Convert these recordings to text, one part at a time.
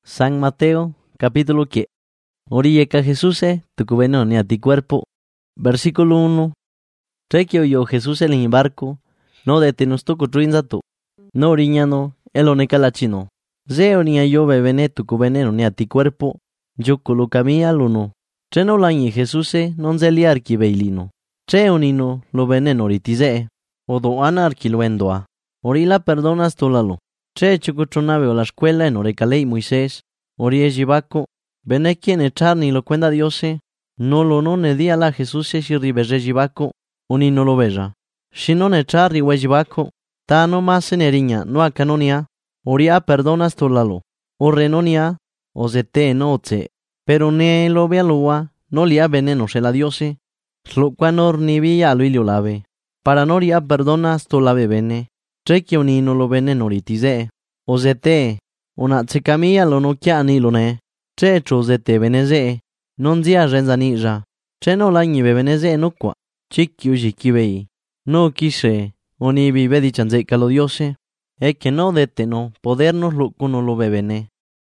San Mateo, capítulo que. Oriyeka Jesús, tucubeno ni a ti cuerpo. Versículo 1. Trequio yo Jesús en barco, no detenos toco truinzato. No oriñano, el onekalachino. Zeo ni a yo bebene tucubeneno ni a ti cuerpo. Yo colocamia luno. Treno lañi Jesús, non zeliarki beilino. Tre onino lo veneno ritize. Odo anarki lo endoa. Orila perdonas tolalo. Tre chucuchonave o la escuela en orecalei Moisés. Orie jibaco. Bene quien echar ni lo cuenta Diose. No lo no ne di a la Jesús si ribeje jibaco. Uni no lo veja. Si non echar riwe jibaco. Ta no más eneriña no a canonia. Oria perdonas tolalo. O renonia. O zete no oce. Pero ne lo vea lua. No lia veneno se la Diose. Lo cuanor ni via lo ilio lave. Para noria perdonas tolave bene. Trequio ni no lo veneno ritize. O zete. Una tsecamia lo no chiani lo ne. Tre zete veneze. Non zia renzanija. Tre no lagni veneze no qua. Chicchio jikibei. No quise. Oni vive di chanzeca lo Diose. E que no deteno. Podernos lo cuno lo bebene.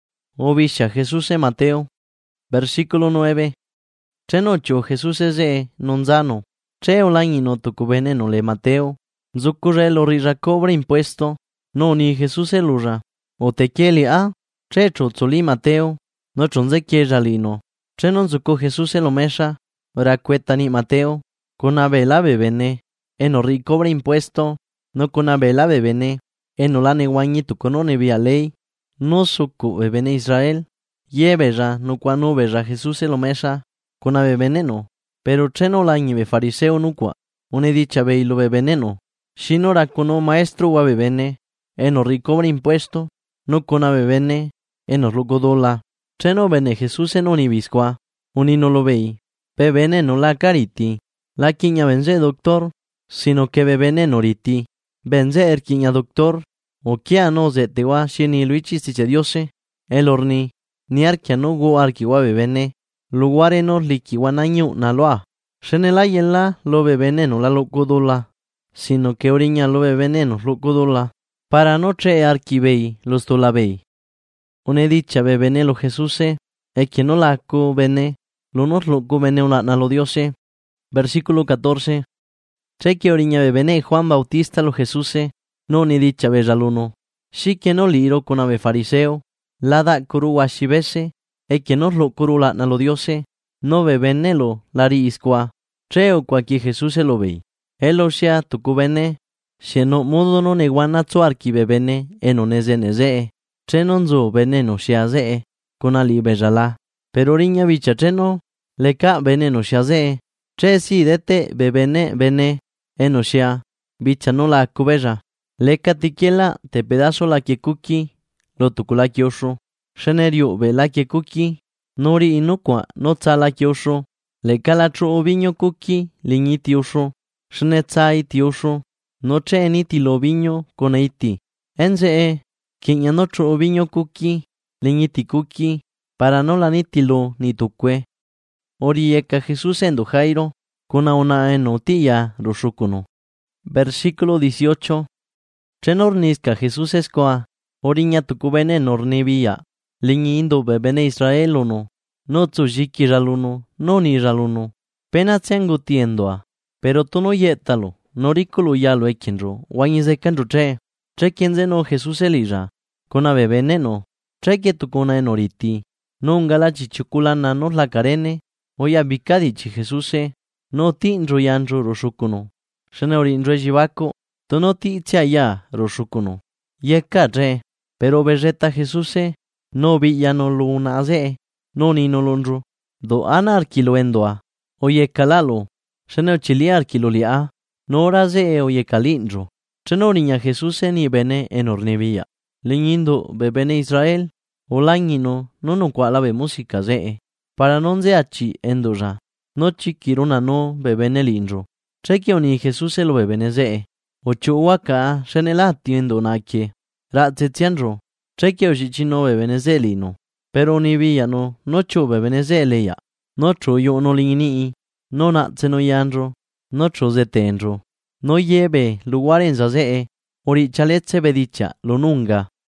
O visha Jesús Mateo. Versículo 9. Tre nocho Jesús non zano. Tre o lagni no tucubene no le Mateo. Zucurre lo rija cobra impuesto. No ni Jesús lura. O te quieli a. Tre trotzoli Mateo. No tronze quiejalino. Tre non zuco Jesús lo mesha. Racueta ni Mateo. Con abela bebene. En ori cobra impuesto. No con abela bebene. En olane guañi tu conone via ley. No suco bebene Israel. Yebeja no cuano beja Jesús lo mesha. Con ave veneno. Pero tre no lañi be fariseo nuqua. Une dicha beilo bebeneno. Shinora cono maestro wa bebene. En ori cobra impuesto. No con ave bene. En orlucodola. Tre no bene Jesús en unibisqua. Uni no lo vei. Bebene no la cariti. La quiña benze doctor. Sino que bebene noriti. Benze quiña doctor. O kia no zetewa shini luichi siche diose. El orni. Ni arquia no go arquiwa bebene. Luguare no liquiwanaño naloa. Shenelay en la lo bebene no la locodola. Sino que oriña lo bebene no locodola. Para no tre arquibei los tolabei. Une dicha bebene lo Jesús. E que no la co bene. Lo nos lo co bene una na lo Diose. Versículo 14. Tre que oriña bebene Juan Bautista lo Jesús. No ni dicha bejaluno. Si que no liro con ave fariseo. La da curu ashibese. E que nos lo curu la na lo Diose. No bebenelo la riisqua. Tre o cuaqui Jesús lo vei. Elo sea tu cubene. Si no modo no neguanatzo arqui bebene. Enoneze neze. Tre non zo veneno shiaze. Con ali bejala. Pero oriña bicha treno. Leca veneno shiaze. Tre si dete bebene bene. Eno shia. Bicha no la cubeja. Leca tiquiela te pedazo la kiekuki. Lo tucula kiosho. Shenerio vela kiekuki. Nori inukwa no tsala kiosho. Leca la tro oviño kuki. Liñi tiosho. Shnetsai tiosho. No tre eniti lo viño con eiti. Enze quien no tro viño kuki, liñiti kuki, para no la nitilo ni tuque. Orieka Jesús en Jairo, con una enotilla rushukuno. Versículo 18. Trenornisca Jesús escoa, oriña tucubene nornivia, liñi indo bebene Israel uno, no tsujiki raluno, no ni raluno, pena tsengu tiendoa, pero tú no yétalo, noricolo ya lo equenro, guañize canro tre quien no Jesús elija. Con ave veneno, tre que tu cona en oriti, no un galachi chuculana no la carene, oya bicadichi Jesús, no ti enroyanro roshukuno, sheneorin rejibaco, to no ti ya roshukuno, yeka re, pero berreta Jesús, no villano luna aze, no ni no lonro, do anarquilo endoa, oye calalo, sheneochiliarquilo lia, no oraze oye calindro, trenoriña Jesús ni bene en ornevilla. Liñindo bebene Israel, o lañino no cualave música ze, para non zeachi endoja, no chiquirona no bebene linro, trequio ni Jesús lo bebene ze, o chuhuaca shenela tiendo naque, ratzetianro, trequio chichino bebene ze lino, pero ni villano, no chu bebene ze leya, no yo no liñini, no natzeno yanro, no trozetenro, no lleve lugar en zaze, ori chaletse bedicha lo nunga.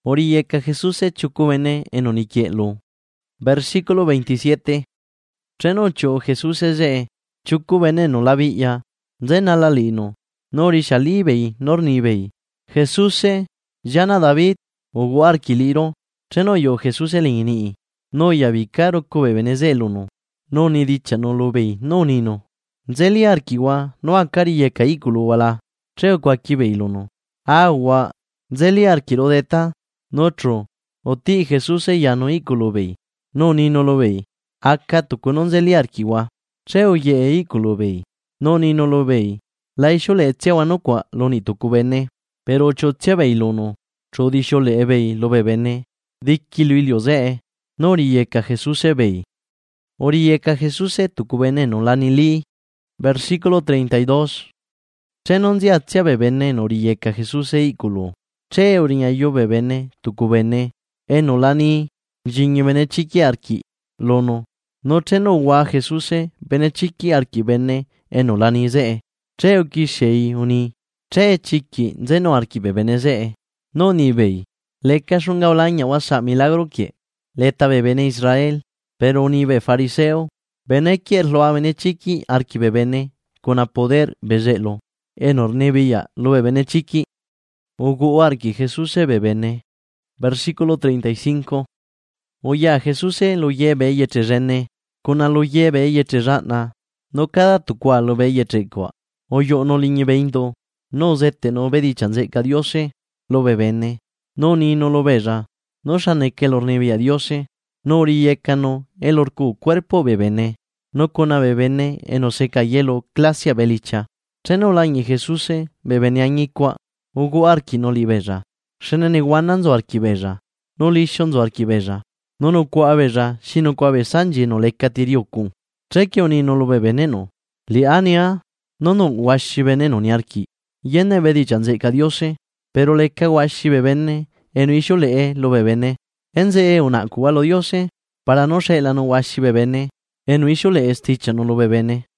Oriyeca Jesús chucubene en oniquielo. Versículo 27. Trenocho Jesús chucubene no la villa, zena la lino, nori shalibei, nornibei. Jesús llana David, o guarquiliro, trenoyo Jesús lingini, no yabicaro cube venezeluno, no ni dicha no lo vei, no nino. Zeli arkiwa, no akari ye caículo wala, treo cuaquibeiluno. Agua, zeli arquiro deta, notro, o ti Jesús ya no ículo vei, no ni no lo vei. Acá tu conon zeli arkiwa, treo ye ículo vei, no ni no lo vei. La isho le tsewa no qua lo ni tu cubene, pero cho tsebeiluno, cho disho le ebei lo bebene, dikkiluilio ze, no rieka Jesús vei. Orieka Jesús tu cubene no la ni li. Versículo 32. Che non ziazia bebene en oriyeca Jesús ículo. Che oriñayo bebene, tucubene, enolani, jinibene chiqui arki, lono. No che no wa Jesús bene chiqui arki bene, enolani ze. Che oki shei uni. Che chiqui zeno arki bebene ze. No ni vei. Leca shunga olaña wasa milagro que. Leta bebene Israel, pero uni be fariseo. Bene quier lo avene chiqui arki bebene, con a poder bezelo. En ornevilla lo bebene chiqui. Ugu arki Jesús bebene. Versículo 35. Oya Jesús lo lleve y echerene, con a lo lleve y echerana. No cada tu cual lo ve y echecua. Oyo no liñe veindo, no zete no ve dichanzeca diose, lo bebene. No ni no lo bella, no shane que el ornevilla diose. No oriecano, el orcu cuerpo bebene, no cona bebene, eno seca hielo, clasia belicha. Seno lañi Jesús, bebene añicua, ugu arki no libella. Shenene guananzo arquibella, no lishonzo arquibella. No no cuabella, sino cuabe sanji no le catirioku. Treke oni no lo bebeneno. Li ania, no washi veneno ni arki. Yene vedi chanzeca diose, pero le washi bebene, eno isho le lo bebene. Enze una cualo diose, para no se la no washi bebene, enu isho le esticha no lo bebene.